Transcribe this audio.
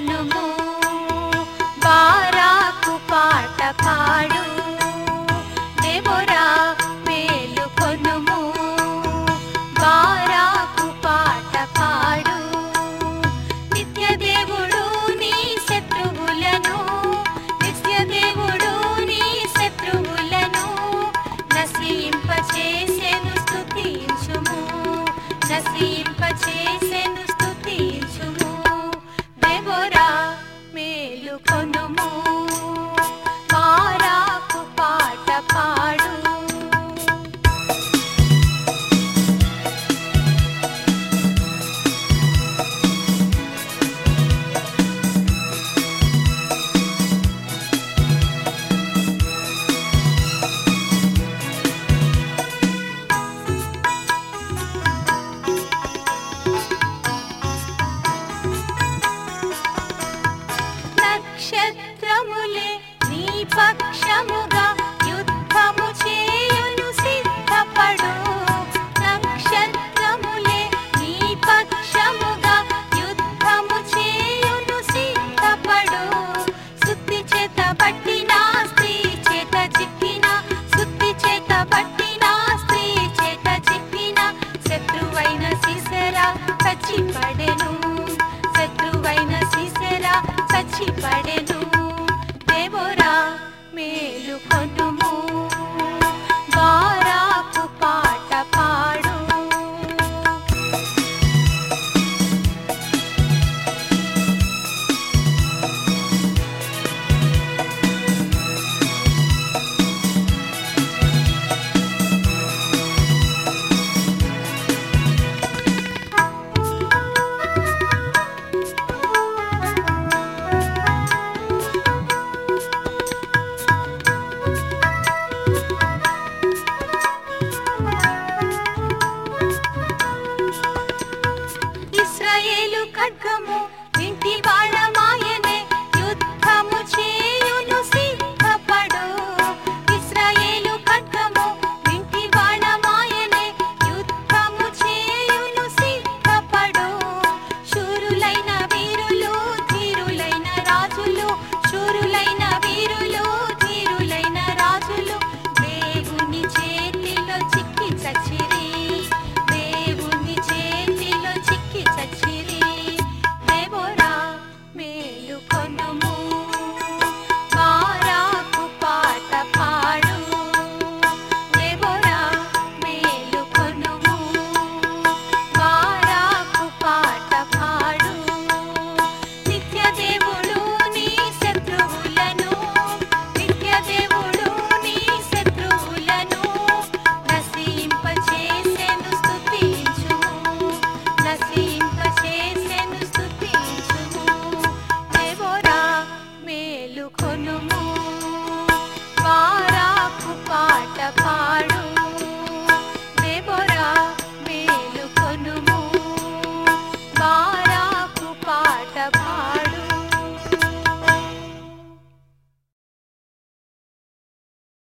కొనుము బారాకు పాట పాడు దేవరా మేలు కొనుము బారాకు పాట పాడు నిత్య దేవుడు నీ శత్రువులను నిత్య దేవుడు నీ శత్రువులను నశింపచేసెను స్తుతించుము నశింపచేసెను స్తుతించుము దేవరా మేలు కొనుము బారాకు పాట పాడు నక్షత్రములే నీ పక్షముగా యుద్ధము చేయును సిద్ధపడు నక్షత్రములే నీ పక్షముగా యుద్ధము చేయును సిద్ధపడు సుత్తి చేత పట్టిన స్త్రీ చేత చిక్కిన సుత్తి చేత పట్టిన స్త్రీ చేత చిక్కిన శత్రువైన సీసెరా చచ్చిపడెను శత్రువైన సీసెరా చచ్చిపడెను దేవరా మేలు కొను